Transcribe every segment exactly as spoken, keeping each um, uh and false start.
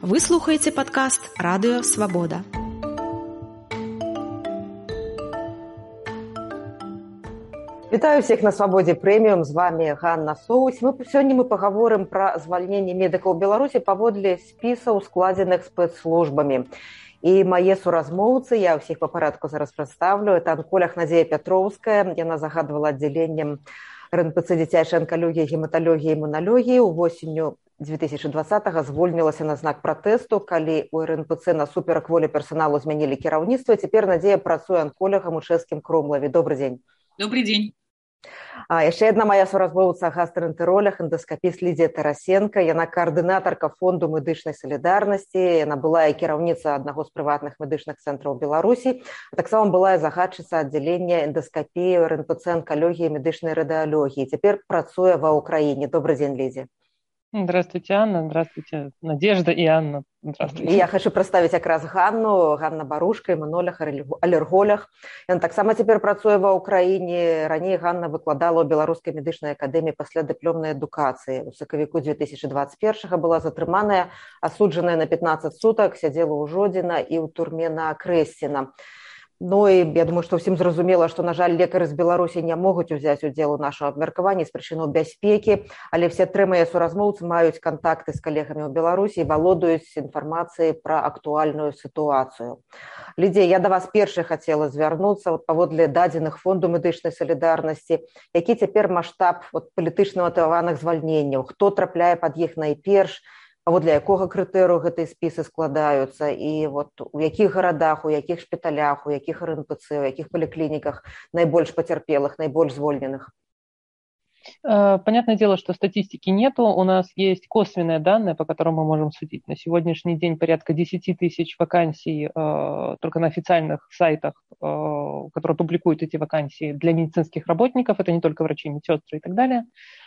Вы слухаеце падкаст Радыё Свабода. Вітаю всіх на Свабодзе Прэміум, з вами Ганна Соусь. Мы, сёння мы пагаворым пра звальненне медыкаў Беларусі паводле спісаў, складзеных спецслужбамі. І мае суразмоўцы, я ўсіх па парадку зараз прадстаўлю, это анколог Надзея Пятроўская, яна загадвала аддзяленнем РНПЦ дзіцячай анкалогіі, гематалогіі і імуналогіі. Увосенню две тысячи двадцатого звольнілася на знак пратэсту, калі у РНПЦ насуперак волі персаналу змянілі кіраўніцтва. Цяпер Надзея працуе анколагам у чэшскім Кромлаве. Добрый дзень. Добрый дзень. А яшчэ адна мая суразмоўца, гастраэнтэролог, эндаскапіст Лідзія Тарасенка. Яна каардынатарка фонду медычнай салідарнасці. Яна была і кіраўніца аднаго з прыватных медычных цэнтраў Беларусі. А таксама была і загадчыца аддзялення эндаскапіі РНПЦ анкалогіі і медычнай радыялогіі. Цяпер працуе ва Ўкраіне. Добрый дзень, Лідзія. Здравствуйте, Анна. Здравствуйте, Надежда и Анна. Здравствуйте. Я хочу представить якраз Ганну, Ганна Барушка, імунолог, алерголог. Яна таксама цяпер працуе ва Ўкраіне. Раней Ганна выкладала ў Беларускай медычнай акадэміі пасля дыпломнай адукацыі. У сакавіку две тысячи двадцать первого была затрыманая, асуджаная на пятнадцать суток, сядзела ў Жодзіна і ў турме на Крэсціна. Ну і я думаю, што ўсім зразумела, што, на жаль, лекары з Беларусі не могуць узяць удзел у нашым абмеркаванні з прычынаў бяспекі, але все тры мае суразмоўцы маюць кантакты з калегамі ў Беларусі і валодаюць інфармацыяй пра актуальную сітуацыю. Лідзія, я да вас першай хацела звярнуцца вот, паводле дадзеных фонду медычнай салідарнасці. Які цяпер маштаб вот, палітычна матываваных звальненняў? Хто трапляе пад іх найперш? Паводле якога крытэрыю гэтыя спісы складаюцца і вот у якіх гарадах, у якіх шпіталях, у якіх РНПЦ, у якіх паліклініках найбольш пацярпелых, найбольш звольненных? Понятное дело, что статистики нету. У нас есть косвенные данные, по которым мы можем судить. На сегодняшний день порядка десять тысяч вакансий э, только на официальных сайтах, э, которые публикуют эти вакансии для медицинских работников. Это не только врачи, медсестры и так далее.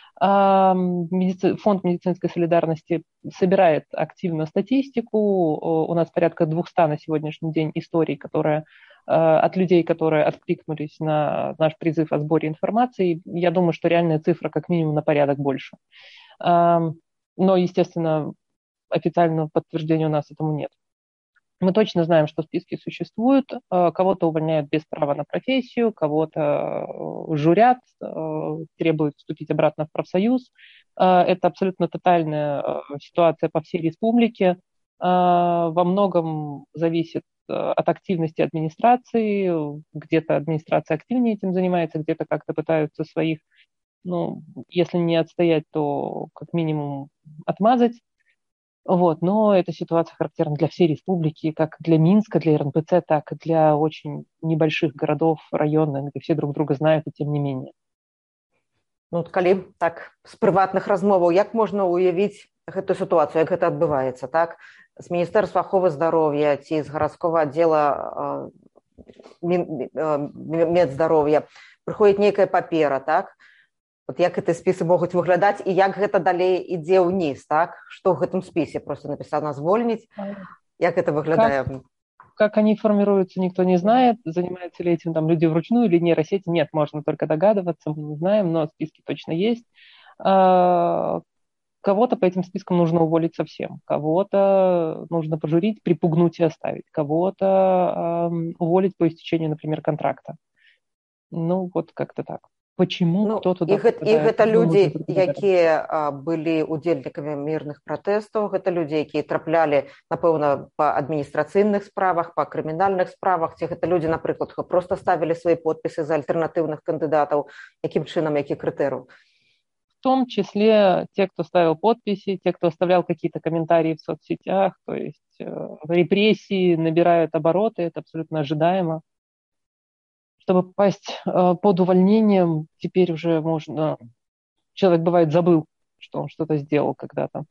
Фонд медицинской солидарности собирает активно статистику. У нас порядка двухсот на сегодняшний день историй, которые, от людей, которые откликнулись на наш призыв о сборе информации. Я думаю, что реальная цифра как минимум на порядок больше. Но, естественно, официального подтверждения у нас этому нет. Мы точно знаем, что списки существуют, кого-то увольняют без права на профессию, кого-то журят, требуют вступить обратно в профсоюз. Это абсолютно тотальная ситуация по всей республике. Во многом зависит от активности администрации. Где-то администрация активнее этим занимается, где-то как-то пытаются своих, ну, если не отстоять, то как минимум отмазать. Вот, но эта ситуация характерна для всей республики, как для Минска, для РНПЦ, так и для очень небольших городов, районов, где все друг друга знают, и тем не менее. Ну, от калі так з прыватных размоваў, як можна уявіць гэтую сітуацыю, як гэта адбываецца, так? З Міністэрства аховы здароўя ці з гарадскога аддзела медздароўя прыходзіць нейкая папера, так? Вот як гэтыя спісы могуць выглядаць і як гэта далей ідзе ўніз, так? Што ў гэтым спісе? Просто написано звольніць. Як это выглядае? Как, как они формируются, никто не знает. Занимаются ли этим там люди вручную или нейросети? Нет, можно только догадываться, мы не знаем, но списки точно есть. А, кого-то по этим спискам нужно уволить совсем, кого-то нужно пожурить, припугнуть и оставить, кого-то а, уволить по истечению, например, контракта. Ну, вот как-то так. Почему ну, кто туда і гэта, і гэта людзі, якія а, былі удзельнікамі мірных пратэстаў, гэта людзі, якія траплялі, напэўна, па адміністрацыйных справах, па крымінальных справах, ці гэта людзі, напрыклад, проста ставілі свае подпісы за альтэрнатыўных кандыдатаў, якім чынам, які крытэрыі? В том числе те, кто ставил подписи, те, кто оставлял какие-то комментарии в соцсетях, то есть э, репрессии набирают обороты, это абсолютно ожидаемо. Чтобы попасть э, под увольнением, теперь уже можно... Человек, бывает, забыл, что он что-то сделал когда-то.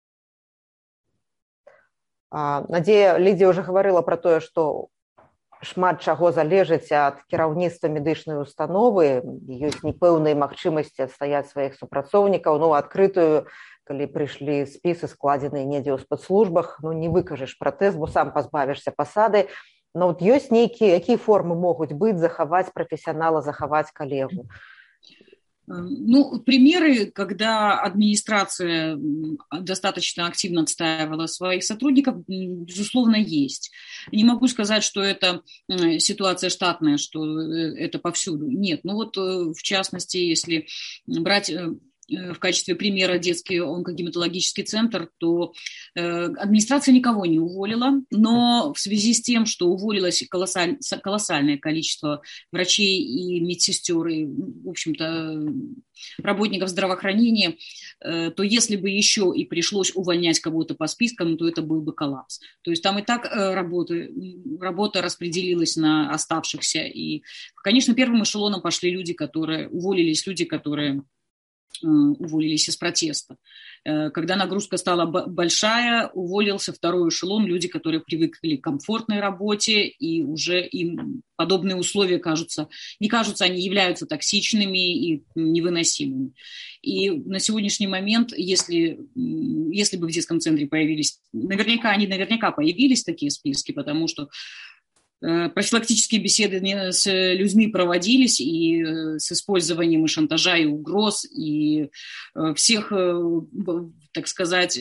А, Надзея, Лідзія уже говорила про тое, што шмат чаго залежыць ад кіраўніцтва медычнай установы. Ёсць непэўныя магчымасці адстаяць сваіх супрацоўнікаў. Ну, адкрытую, калі прыйшлі спісы, складзеныя недзе ў спецслужбах, ну, не выкажаш пратэст, бо сам пазбавішся пасады. Но вот ёсць нейкія, якія формы могуць быць захаваць прафесіянала, захаваць калегу? Ну, примеры, когда администрация достаточно активно отстаивала своих сотрудников, безусловно, есть. Не могу сказать, что это ситуация штатная, что это повсюду. Нет, ну вот в частности, если брать в качестве примера детский онкогематологический центр, то администрация никого не уволила, но в связи с тем, что уволилось колоссаль, колоссальное количество врачей и медсестер, и, в общем-то, работников здравоохранения, то если бы еще и пришлось увольнять кого-то по спискам, то это был бы коллапс. То есть там и так работа, работа распределилась на оставшихся. И, конечно, первым эшелоном пошли люди, которые уволились, люди, которые уволились из протеста. Когда нагрузка стала большая, уволился второй эшелон, люди, которые привыкли к комфортной работе, и уже им подобные условия кажутся, не кажутся, они являются токсичными и невыносимыми. И на сегодняшний момент, если, если бы в детском центре появились, наверняка они наверняка появились такие списки, потому что профилактические беседы с людьми проводились и с использованием и шантажа, и угроз, и всех, так сказать,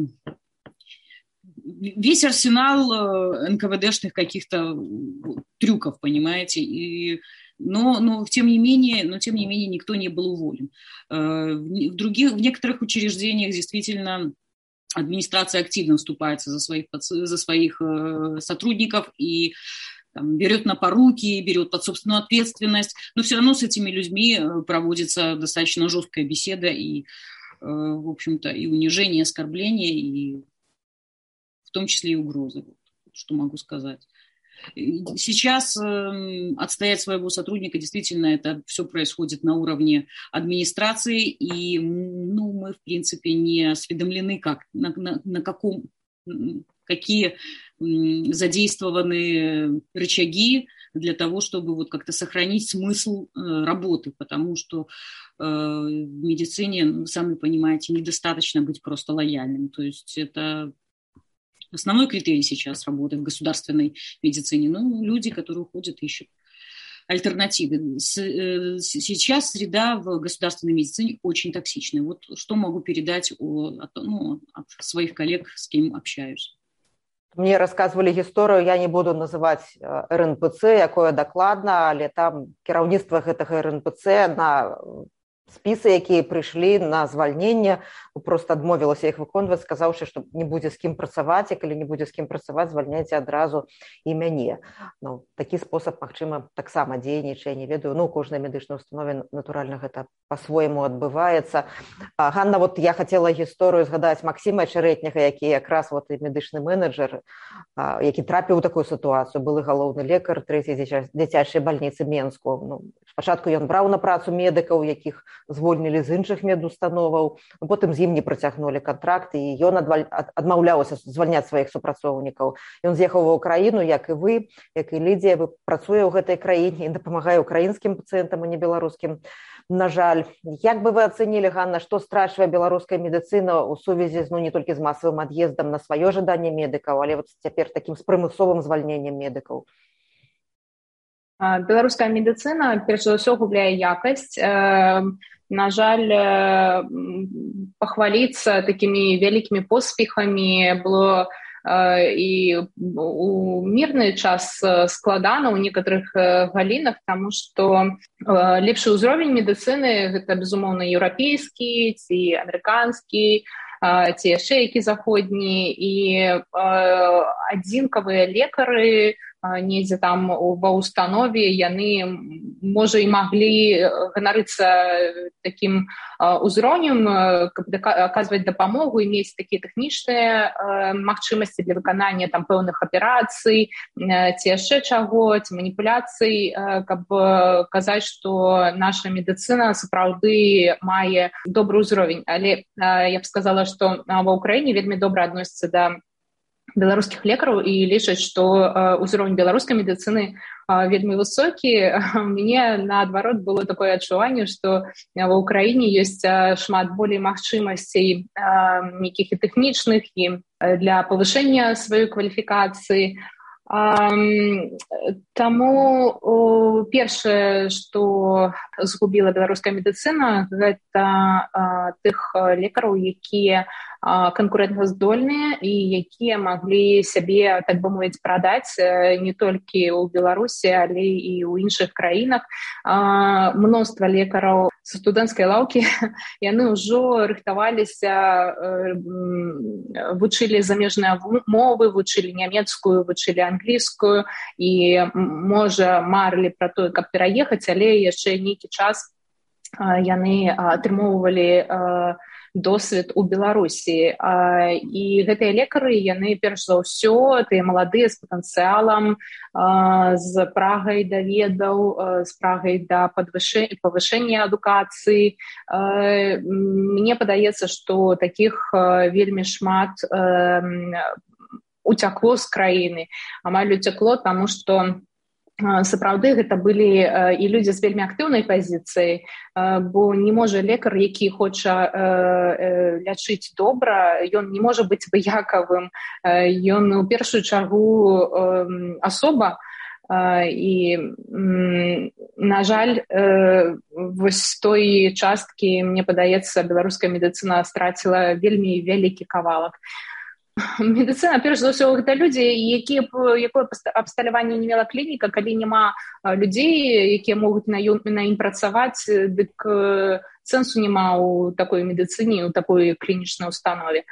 весь арсенал эн ка вэ дэшных каких-то трюков, понимаете, и Но, но, тем не менее, но, тем не менее, никто не был уволен. В, других, в некоторых учреждениях действительно администрация активно вступается за своих, за своих сотрудников и там, берет на поруки, берет под собственную ответственность, но все равно с этими людьми проводится достаточно жесткая беседа и, в общем-то, и унижение, и оскорбление, и в том числе и угрозы, вот, что могу сказать. Сейчас э, отстоять своего сотрудника, действительно, это все происходит на уровне администрации, и ну, мы, в принципе, не осведомлены, как, на, на, на каком, какие м, задействованы рычаги для того, чтобы вот как-то сохранить смысл э, работы, потому что э, в медицине, вы сами понимаете, недостаточно быть просто лояльным, то есть это... Основной критерий сейчас работы в государственной медицине, ну, люди, которые уходят, ищут альтернативы. Сейчас среда в государственной медицине очень токсичная. Вот что могу передать о, ну, от своих коллег, с кем общаюсь. Мне рассказывали гісторыю, я не буду называть эр эн пэ цэ, якое дакладна, але там кіраўніцтва гэтага эр эн пэ цэ на спісы, якія прыйшлі на звальненне, просто адмовілася іх выконваць, сказаўшы, што не будзе з кім працаваць, і калі не будзе з кім працаваць, звальняйце адразу і мяне. Ну, такі спосаб, магчыма, таксама дзейнічае, не ведаю, ну, у кожнай медычнай установе, натуральна, гэта па-свойму адбываецца. А, Ганна, вот я хацела гісторыю згадаць Максіма Чарэтняга, які якраз вот і медычны менеджер, а, які трапіў у такую сітуацыю, былы галоўны лекар трэцяй дзіцячай бальніцы Менску. Ну, спачатку ён браў на працу медыкаў, якіх звольнілі з іншых медустановаў, потым з ім не працягнулі кантракт, і ён адмаўляўся звальняць сваіх супрацоўнікаў. Ён з'ехаў ва ўкраіну, як і вы, як і Лідія, працуе ў гэтай краіне і дапамагае украінскім пацыентам, а не беларускім. На жаль, як бы вы ацэнілі, Ганна, што страчвае беларуская медыцына ў сувязі з, ну, не толькі з масавым ад'ездам на сваё жаданне медыкаў, але вот цяпер такім з прымусовым звальненнем медыкаў? Беларуская медыцына, перш за ўсё, губляе якасць. На жаль, пахваліцца такімі вялікімі поспехамі было і у мірны час складана ў некаторых галінах, таму што лепшы ўзровень медыцыны гэта, безумоўна, еўрапейскі ці амерыканскі, ці яшчэ які заходні, і адзінкавыя лекары недзе там ва ўстанове, яны, можа, і маглі ганарыцца такім узроўнем, каб аказваць дапамогу, і мець такія тэхнічныя магчымасці для выканання там пэўных аперацый, ці яшчэ чаго, ці маніпуляцый, каб казаць, што наша медыцына сапраўды мае добры ўзровень. Але я б сказала, што ва ўкраіне вельмі добра адносяцца да беларускіх лекараў і лічаць, што ўзровень беларускай медыцыны вельмі высокі. Мне, наадварот, было такое адчуванне, што ва ўкраіне ёсць шмат болей магчымасцей нейкіх і тэхнічных, і для павышэння сваёй кваліфікацыі. Таму першае, што згубіла беларуская медыцына, гэта тых лекараў, якія канкурэнтаздольныя і якія маглі сябе, так бы мовіць, прадаць не толькі ў Беларусі, але і ў іншых краінах. Мноства лекараў са студэнцкай лаўкі, яны ўжо рыхтаваліся, вучылі замежныя мовы, вучылі нямецкую, вучылі англійскую і, можа, марылі пра тое, каб пераехаць, але яшчэ нейкі час яны атрымоўвалі досвед у Беларусі. І гэтыя лекары, яны перш за ўсё, тыя маладыя з патэнцыялам, з прагай да ведаў, з прагай да павышэння адукацыі. Мне падаецца, што такіх вельмі шмат уцякло з краіны. Амаль уцякло, таму што сапраўды гэта былі і людзі з вельмі актыўнай пазіцыяй, бо не можа лекар, які хоча лячыць добра, ён не можа быць абыякавым, ён у першую чаргу асоба. І, на жаль, вось з той часткі, мне падаецца, беларуская медыцына страціла вельмі вялікі кавалак. Медыцына, перш за ўсё, гэта людзі, якія, якое абсталяванне не мела клініка, калі няма людзей, якія могуць на ім працаваць, дык сэнсу няма ў такой медыцыне, у такой клінічнай установе.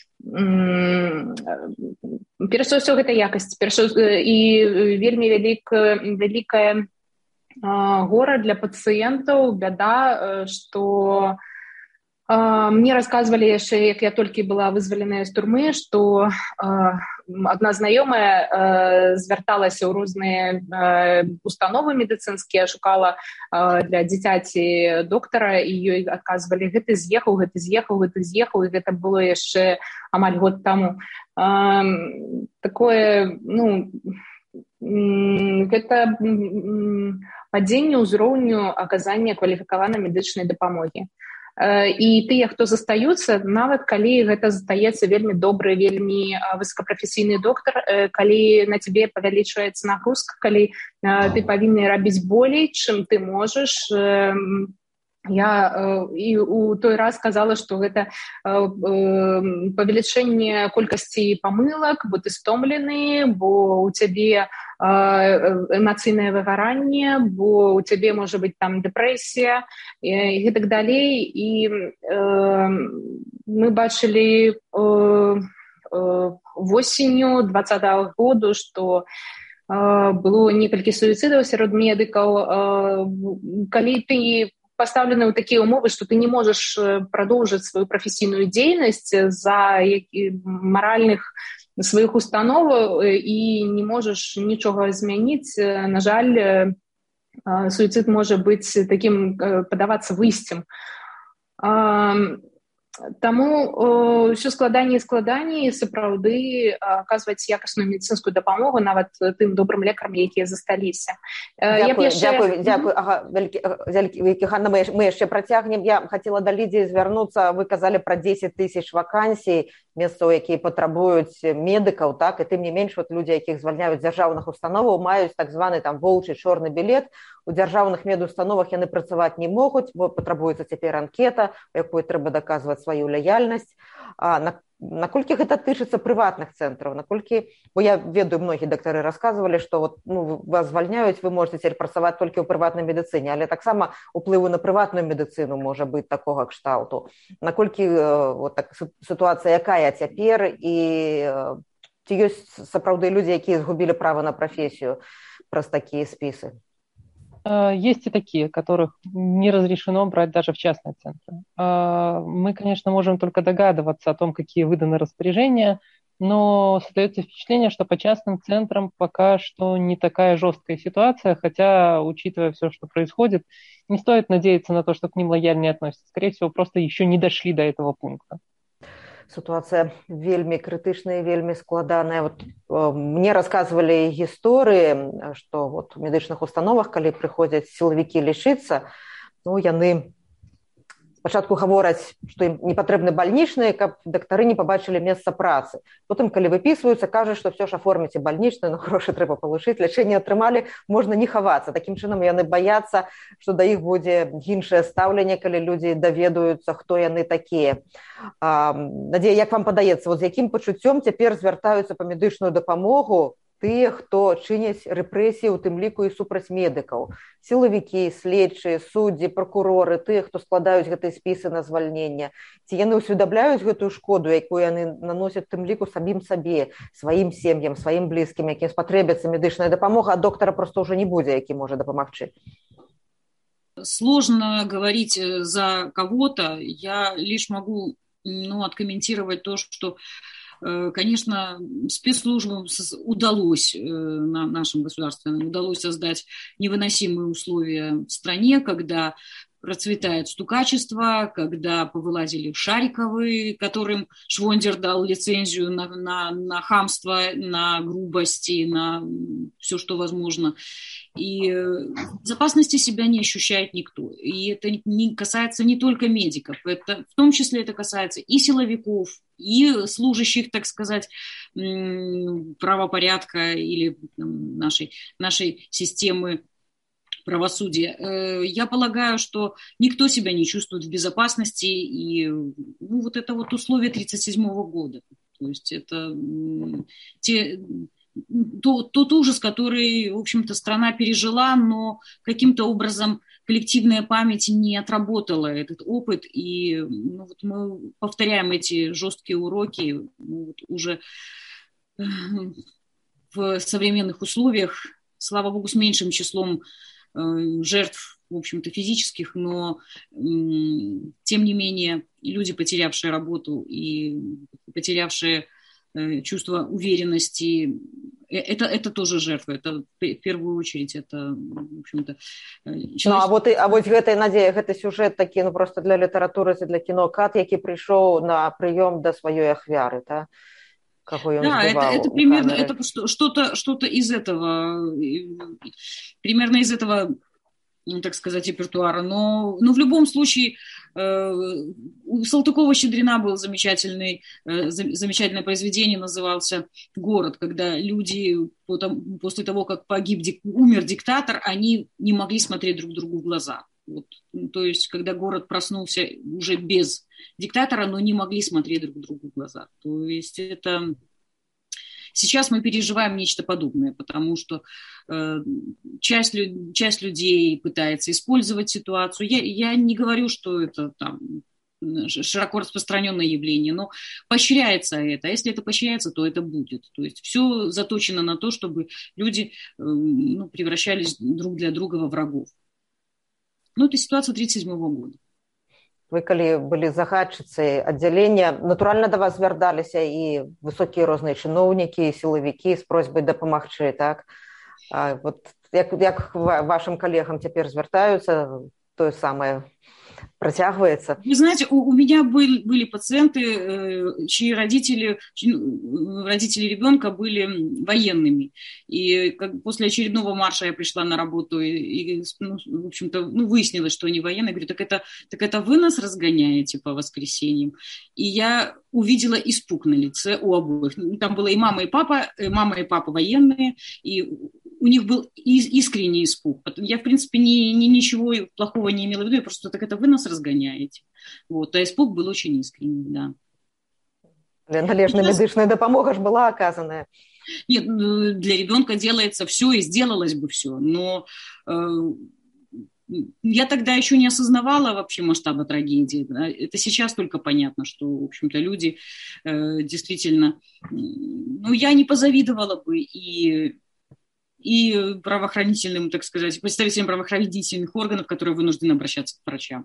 Перш за ўсё, гэта якасць. І вельмі вялікая гора для пацыентаў, бяда, што мне рассказывали яшчэ, як я толькі была вызваленая з турмы, што адна знаёмая звярталася ў розныя установы медыцынскія, шукала для дзіцяці доктара, і ёй адказвалі: гэты з'ехаў, гэты з'ехаў, гэты з'ехаў, і гэта было яшчэ амаль год таму. Такое, ну, гэта падзенне ўзроўню аказання кваліфікаванай медычнай дапамогі. І тыя, хто застаюцца, нават калі гэта застаецца вельмі добры, вельмі высокапрафесійны доктар, калі на цябе павялічваецца нагрузка, калі ты павінны рабіць болей, чым ты можаш. Я і у той раз сказала, што гэта павелічэнне колькасці памылак, бо ты стомлены, бо у цябе эмацыйнае выгаранне, бо у цябе можа быць там дэпрэсія і гэтак далей. І мы бачылі восенню двадцатага году, што было некалькі суіцыдаў сярод медыкаў. Калі ты пастаўлены ў такія ўмовы, што ты не можаш прадоўжыць сваю прафесійную дзейнасць з-за маральных сваіх установаў і не можаш нічога змяніць, на жаль, суіцид можа быць такім, падавацца выйсцем. Таму ўсё складаней і складаней сапраўды аказваць якасную медыцынскую дапамогу нават тым добрым лекарам, якія засталіся. Дзякую, яшчэ... дзякую, дзякую. Ага, вялікі Ганна, мы, мы яшчэ працягнем. Я хацела да Лідзіі звярнуцца. Вы казалі пра дзесяць тысяч вакансій, месцаў, якія патрабуюць медыкаў, так, і тым не менш, вот людзі, якіх звальняюць з дзяржаўных установаў, маюць так званы там воўчы чорны білет. У дзяржаўных медустановах яны працаваць не могуць, бо патрабуецца цяпер анкета, у якой трэба даказваць сваю лаяльнасць. А на, наколькі гэта тычыцца прыватных цэнтраў? Наколькі, бо я ведаю, многія дактары расказвалі, што вот, ну, вас звальняюць, вы можете цяпер працаваць толькі ў прыватнай медыцыне, але таксама уплыву на прыватную медыцыну можа быць такога кшталту. Наколькі вот, так, сітуацыя якая цяпер, і ці ёсць сапраўды людзі, якія згубілі права на прафесію праз такія спісы? Есть и такие, которых не разрешено брать даже в частные центры. Мы, конечно, можем только догадываться о том, какие выданы распоряжения, но создается впечатление, что по частным центрам пока что не такая жесткая ситуация, хотя, учитывая все, что происходит, не стоит надеяться на то, что к ним лояльнее относятся. Скорее всего, просто еще не дошли до этого пункта. Ситуация вельми критичная, вельми складаная. Вот, э, мне рассказывали истории, что вот в медичных установах, когда приходят силовики лечиться, ну, яны спачатку гавораць, што ім не патрэбны бальнічныя, каб дактары не пабачылі месца працы. Потым, калі выпісваюцца, кажуць, што все ж аформіце бальнічную, но грошы трэба палучыць, лячэнне атрымалі, можна не хавацца. Такім чынам яны баяцца, што да іх будзе іншае стаўленне, калі людзі даведаюцца, хто яны такія. Надзея, як вам падаецца, з якім пачуццём цяпер звяртаюцца па медычную дапамогу тыя, хто чыняць рэпрэсіі, у тым ліку і супраць медыкаў? Сілавікі, следчыя, суддзі, пракуроры, тыя, хто складаюць гэтыя спісы на звальненне. Ці яны ўсведамляюць гэтую шкоду, якую яны наносяць тым ліку самім сабе, сваім сем'ям, сваім блізкім, якім спатрэбіцца медычная дапамога, а доктара проста ўжо не будзе, які можа дапамагчы? Сложно говорить за кого-то. Я лишь могу ну, откомментировать то, что конечно, спецслужбам удалось, нашим государственным, удалось создать невыносимые условия в стране, когда процветает стукачество, когда повылазили Шариковы, которым Швондер дал лицензию на, на, на хамство, на грубости, на все, что возможно. И безопасности себя не ощущает никто. И это не касается не только медиков, это, в том числе это касается и силовиков, и служащих, так сказать, правопорядка или нашей, нашей системы правосудия. Я полагаю, что никто себя не чувствует в безопасности, и ну, вот это вот условие тридцать седьмого года. То есть это те, тот, тот ужас, который, в общем-то, страна пережила, но каким-то образом коллективная память не отработала этот опыт, и ну, вот мы повторяем эти жесткие уроки ну, вот уже в современных условиях, слава богу, с меньшим числом жертв, в общем-то, физических, но тем не менее люди, потерявшие работу и потерявшие чувство уверенности, это, это тоже жертвы, это в первую очередь, это, в общем-то... Человек... Ну, а вот, а вот гэтай, Надзея, гэты сюжет такі, ну, просто для літаратуры, для кіно, кат, які прыйшоў на прыём да сваёй ахвяры, та? Кого он да, это, это примерно это что-то, что-то из этого, примерно из этого, так сказать, репертуара. Но, но в любом случае у Салтыкова-Щедрина был замечательный, замечательное произведение, назывался «Город», когда люди после того, как погиб, умер диктатор, они не могли смотреть друг другу в глаза. Вот. То есть, когда город проснулся уже без диктатора, но не могли смотреть друг другу в глаза. То есть, это... Сейчас мы переживаем нечто подобное, потому что э, часть, часть людей пытается использовать ситуацию. Я, я не говорю, что это там, широко распространенное явление, но поощряется это. А если это поощряется, то это будет. То есть все заточено на то, чтобы люди э, ну, превращались друг для друга во врагов. Ну, это ситуация тридцать седьмого года. Вы, калі былі загадчыцай аддзялення, натуральна да вас звярталіся і высокія розныя чыноўнікі, сілавікі з просьбай дапамагчы, так? А вот як, як вашим коллегам теперь звертаются, то самое протягивается? Вы знаете, у, у меня были, были пациенты, чьи родители, чьи, родители ребенка были военными. И как, после очередного марша я пришла на работу, и, и ну, в общем-то, ну, выяснилось, что они военные. Я говорю, так это, так это вы нас разгоняете по воскресеньям? И я увидела испуг на лице у обоих. Там было и мама, и папа, и мама и папа военные, и у них был искренний испуг. Я, в принципе, ни, ни, ничего плохого не имела в виду, я просто так это вы нас разгоняете. Вот. А испуг был очень искренний, да. Належная медичная допомога ж была оказанная. Нет, для ребенка делается все, и сделалось бы все, но э, я тогда еще не осознавала вообще масштаба трагедии. Это сейчас только понятно, что, в общем-то, люди э, действительно... Ну, я не позавидовала бы и... и правоохранительным, так сказать, представителям правоохранительных органов, которые вынуждены обращаться к врачам.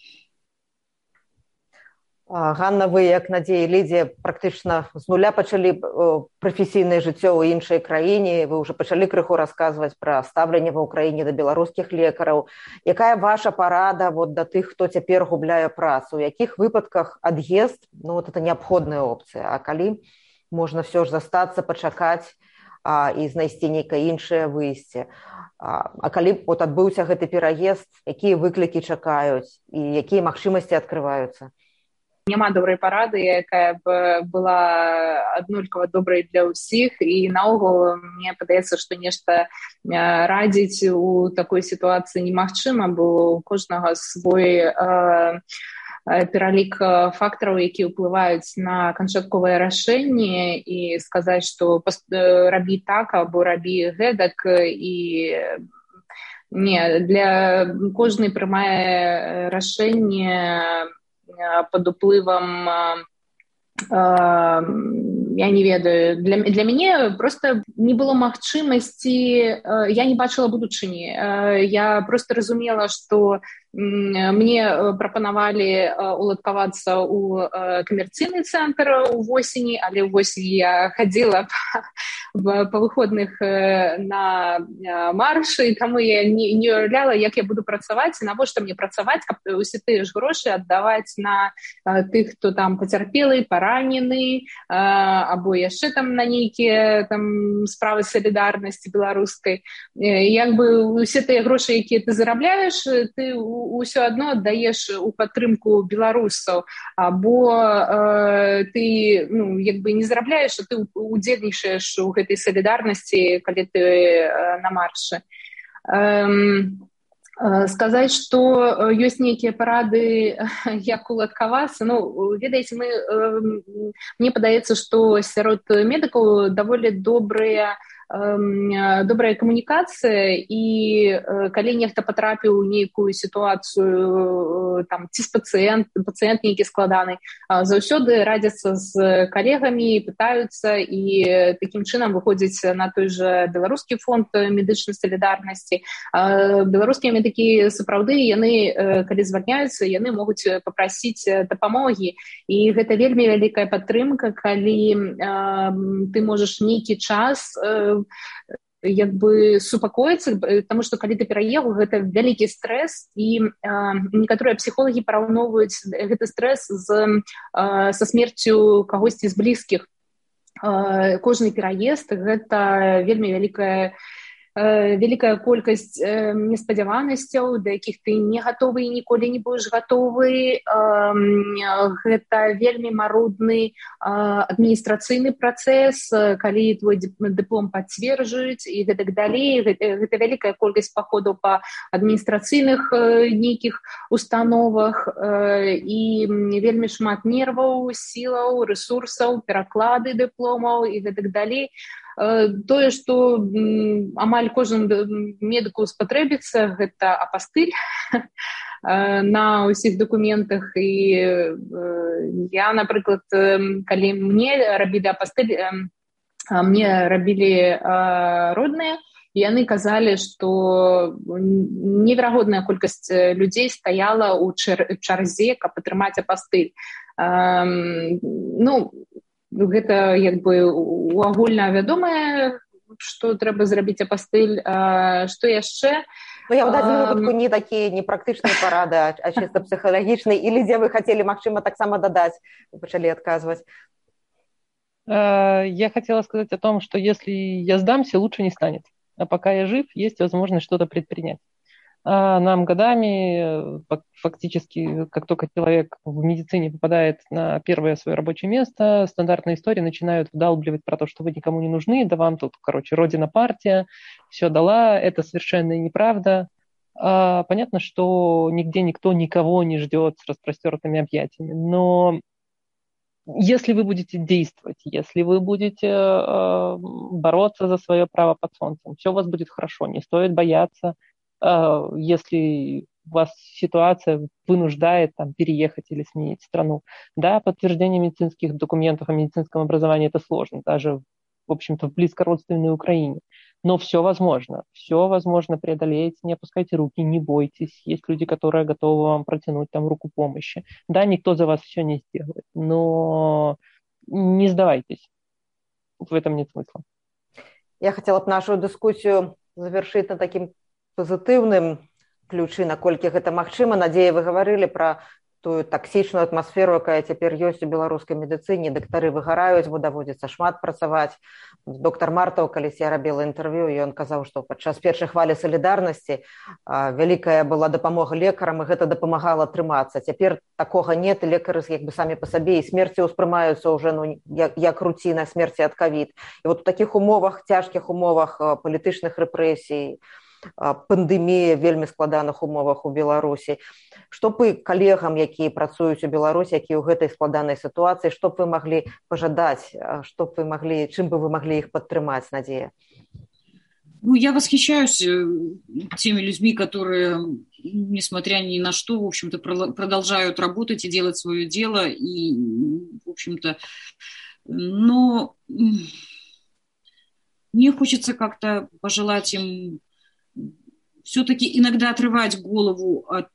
Ганна, вы, як Надзея, Лідія, практычна з нуля пачалі прафесійнае жыццё ў іншай краіне, вы ўжо пачалі крыху расказваць пра стаўленне ва ўкраіне да беларускіх лекараў. Якая ваша парада вот, да тых, хто цяпер губляе працу? У якіх выпадках ад'езд, ну, вот это неабходная опцыя, а калі можна все ж застацца, пачакаць, а, і знайсці нейкае іншае выйсце. А, а калі от адбыўся гэты пераезд, якія выклікі чакаюць і якія магчымасці адкрываюцца? Няма добрай парады, якая б была аднолькава добрай для ўсіх, і наогул мне падаецца, што нешта радзіць у такой сітуацыі немагчыма, бо у кожнага свой э, пералік фактараў, які ўплываюць на канчатковае рашэнне, і сказаць, што рабі так або рабі гэтак, і не, для кожнай прымае рашэнне под уплывам, я не ведаю, для, для мяне просто не было магчымасці, я не бачыла будучыні, я просто разумела, што мне прапанавалі уладкавацца ў камерцыйны цэнтр увосені, але ўвосені я хадзіла па, па выходных на маршы, таму я не, не уяўляла, як я буду працаваць, і навошта мне працаваць, каб усе тыя ж грошы аддаваць на тых, хто там пацярпелы, паранены, або яшчэ там на нейкія там справы салідарнасці беларускай. Як бы усе тыя грошы, якія ты зарабляеш, ты ўсё адно аддаеш у падтрымку беларусаў, або э, ты ну, як бы не зарабляеш, а ты удзельнічаеш у гэтай салідарнасці, калі ты э, на маршы. Эм, э, сказаць, што ёсць нейкія парады, як уладкавацца, ну, ведаеце, мы, э, мне падаецца, што сярод медыкаў даволі добрыя добрая камунікацыя, і калі нехта патрапіў у нейкую сітуацыю там ці з пацыент, пацыент нейкі складаны, заўсёды радзяцца з калегамі, пытаюцца, і такім чынам выходзіць на той жа беларускі фонд медычнай салідарнасці. Беларускія медыкі сапраўды, яны калі звальняюцца, яны могуць папрасіць дапамогі, і гэта вельмі вялікая падтрымка, калі ты можаш нейкі час як бы супакоіцца, таму што калі ты пераехаў, гэта вялікі стрэс, і э, некаторыя псіхолагі параўноўваюць гэты стрэс з, э, са смерцю кагосьці з блізкіх. Э, кожны пераезд — гэта вельмі вялікая вялікая колькасць э, неспадзяванасцяў, да якіх ты не гатовы і ніколі не будзеш гатовы. Э, гэта вельмі марудны э, адміністрацыйны працэс, калі твой дыплом пацверджуюць і гэтак далей. Гэта, гэта вялікая колькасць паходаў па адміністрацыйных э, нейкіх установах, э, і вельмі шмат нерваў, сілаў, рэсурсаў, пераклады дыпломаў і гэтак далей. Тое, што амаль кожнаму медыку спатрэбіцца, гэта апастыль на ўсіх дакументах. І я, напрыклад, калі мне рабілі апастыль, мне рабілі родныя, яны казалі, што неверагодная колькасць людзей стаяла ў чарзе, каб атрымаць апастыль. Ну, гэта як бы агульна вядомае, што трэба зрабіць апастыль. А што яшчэ? Ну, я ў дадзеным выпадку не такія непрактычныя парады, а, а чыста псіхалагічныя, или дзе вы хацелі, магчыма, таксама дадаць, вы пачалі адказваць. Я хотела сказать о том, что если я сдамся, лучше не станет. А пока я жив, есть возможность что-то предпринять. А нам годами, фактически, как только человек в медицине попадает на первое свое рабочее место, стандартные истории начинают вдалбливать про то, что вы никому не нужны, да вам тут, короче, родина, партия, все дала, это совершенно неправда. А понятно, что нигде никто никого не ждет с распростертыми объятиями, но если вы будете действовать, если вы будете э, бороться за свое право под солнцем, все у вас будет хорошо, не стоит бояться. Если вас ситуация вынуждает там, переехать или сменить страну. Да, подтверждение медицинских документов о медицинском образовании – это сложно, даже, в общем-то, в близкородственной Украине. Но все возможно. Все возможно преодолеть. Не опускайте руки, не бойтесь. Есть люди, которые готовы вам протянуть там руку помощи. Да, никто за вас все не сделает, но не сдавайтесь. В этом нет смысла. Я хотела бы нашу дискуссию завершить на таким пазітыўным ключы, наколькі гэта магчыма. Надзея, вы гаварылі пра тую таксічную атмасферу, якая цяпер ёсць у беларускай медыцыне, дактары выгараюць, бо даводзіцца шмат працаваць. Доктар Мартаў, калісь я рабіла інтэрв'ю, і ён казаў, што падчас першай хвалі салідарнасці вялікая была дапамога лекарам, і гэта дапамагала трымацца. Цяпер такога нет, і лекары як бы самі па сабе, і смерці ўспрымаюцца ўжо ну, як, як руціна смерці ад ковід. І вот у такіх умовах, цяжкіх умовах палітычных рэпрэсій, пандэмія, вельмі складаных умовах у Беларусі. Што б вы калегам, якія працуюць у Беларусі, якія ў гэтай складанай сітуацыі, што б вы маглі пажадаць, што б вы маглі, чым бы вы маглі іх падтрымаць, Надзея? Ну, я восхищаюсь теми людьми, которые, несмотря ни на что, в общем-то, продолжают работать и делать свое дело. И, в общем-то, но мне хочется как-то пожелать им все-таки иногда отрывать голову от,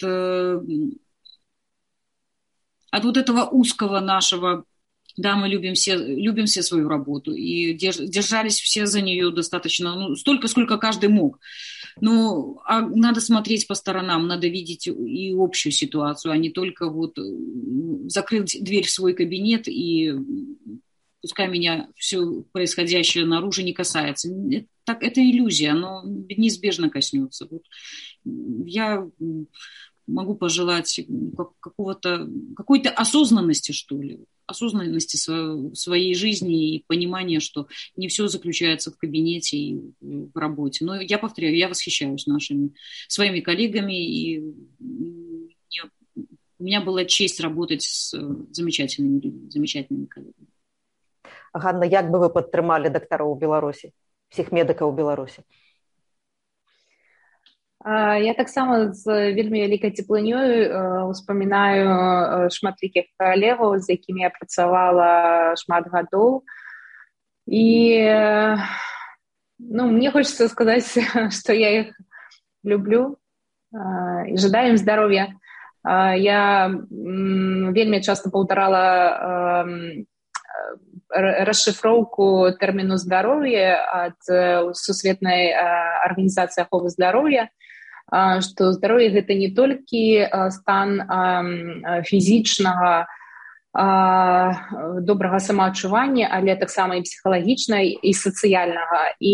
от вот этого узкого нашего, да, мы любим все, любим все свою работу, и держались все за нее достаточно, ну, столько, сколько каждый мог. Но а надо смотреть по сторонам, надо видеть и общую ситуацию, а не только вот закрыть дверь в свой кабинет и пускай меня все происходящее наружу не касается. Так, это иллюзия, оно неизбежно коснется. Вот я могу пожелать какого-то, какой-то осознанности, что ли, осознанности своей жизни и понимания, что не все заключается в кабинете и в работе. Но я повторяю, я восхищаюсь нашими, своими коллегами, и у меня была честь работать с замечательными людьми, замечательными коллегами. Ганна, як бы вы падтрымалі дактароў у Беларусі, всіх медыкаў у Беларусі? Я таксама з вельмі вялікай цеплынёй успамінаю шматлікіх калегаў, з якімі я працавала шмат гадоў. І ну, мне хочется сказаць, што я іх люблю і жадаю ім здароўя. Я вельмі часта паўтарала расшифроўку тэрміну здароўе ад Сусветнай арганізацыі аховы здароўя, што здароўе гэта не толькі стан фізічнага добрага самаадчування, але таксама і псіхалагічнай, і сацыяльнага. І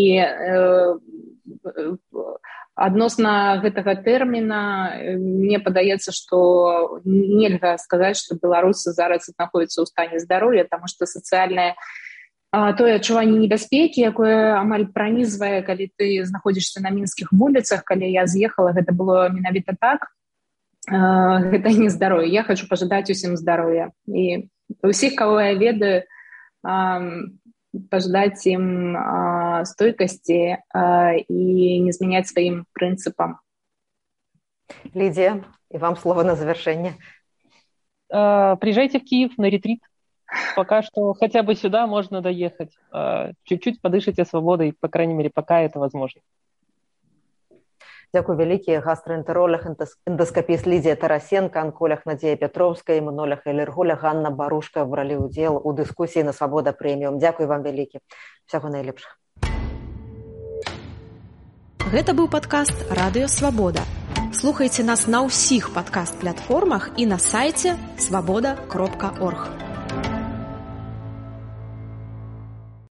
адносна гэтага тэрміна мне падаецца, што нельга сказаць, што беларусы зараз знаходзяцца ў стане здароўя, таму што сацыяльнае тое адчуванне небяспекі, якое амаль пранізвае, калі ты знаходзішся на мінскіх вуліцах, калі я з'ехала, гэта было менавіта так, гэта не здароўе. Я хочу пажадаць усім здароўя. І ўсіх, кого я ведаю, пожелать им э, стойкости э, и не изменять своим принципам. Лидия, и вам слово на завершение. Э, приезжайте в Киев на ретрит. Пока что хотя бы сюда можно доехать. Э, чуть-чуть подышите свободой, по крайней мере, пока это возможно. Дякую вялікі. Гастраэнтэролог, эндаскапіст Лідія Тарасенко, анколог Надзея Пятровская, імунолог і алерголог Ганна Барушка бралі ўдзел у дыскусіі на Свабода прэміум. Дякую вам вялікі. Усяго найлепшага. Гэта быў падкаст Радыё Свабода. Слухайце нас на ўсіх падкаст-платформах і на сайце свабода кропка орг.